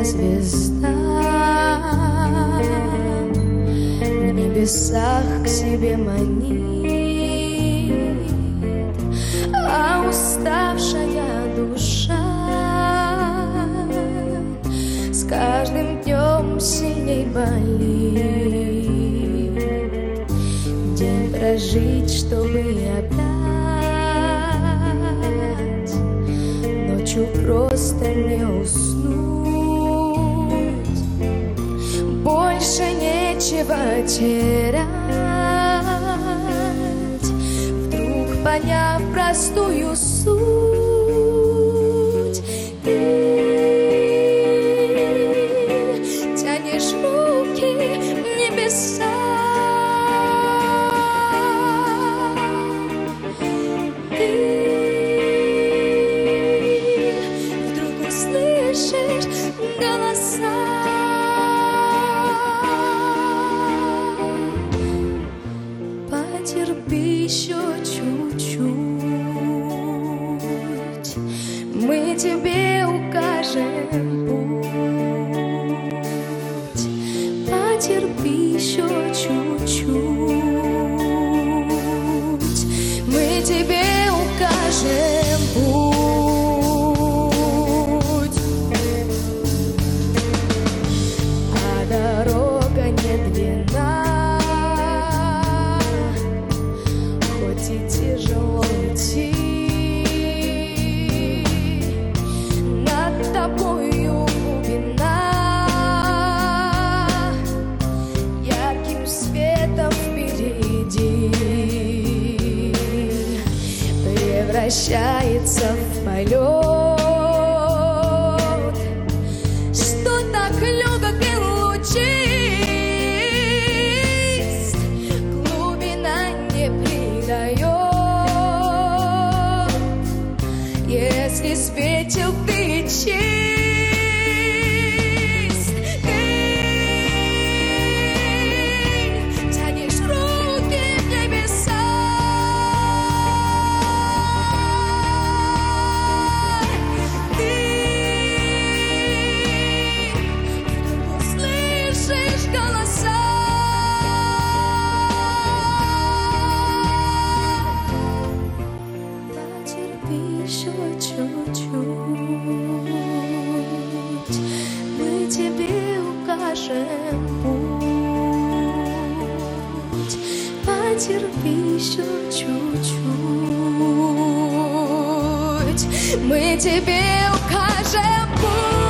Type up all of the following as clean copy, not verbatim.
звезда в небесах к себе манит, а уставшая душа с каждым днем сильней болит. День прожить, чтобы опять ночью просто не уснуть. Больше нечего терять, вдруг поняв простую суть. Ты тянешь руки в небеса, ты вдруг услышишь голоса. Потерпи еще чуть-чуть, мы тебе укажем путь. Потерпи еще чуть-чуть, мы тебе укажем путь. А дорога не длинна, хоть и тяжело идти, над тобою глубина ярким светом впереди превращается в полет, что так легок и лучист, глубина не предает, если светил ты чист. Ты тянешь руки в небеса, ты вдруг услышишь голоса. Потерпи еще чуть-чуть, мы тебе укажем путь. Потерпи еще чуть-чуть, мы тебе укажем путь.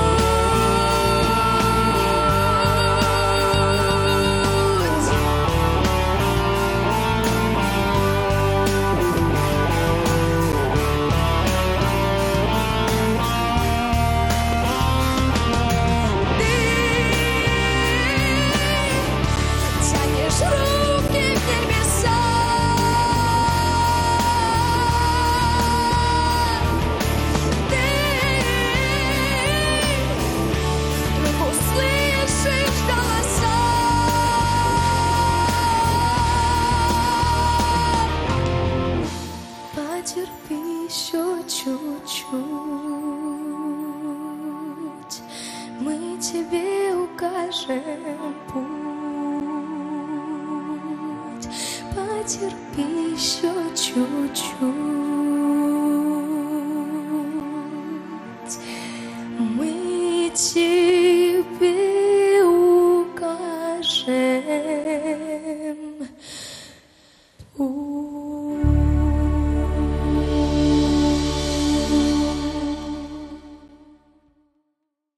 Тянешь руки в небеса, ты вдруг услышишь голоса. Потерпи еще чуть-чуть, мы тебе укажем путь. Потерпи еще чуть-чуть, мы тебе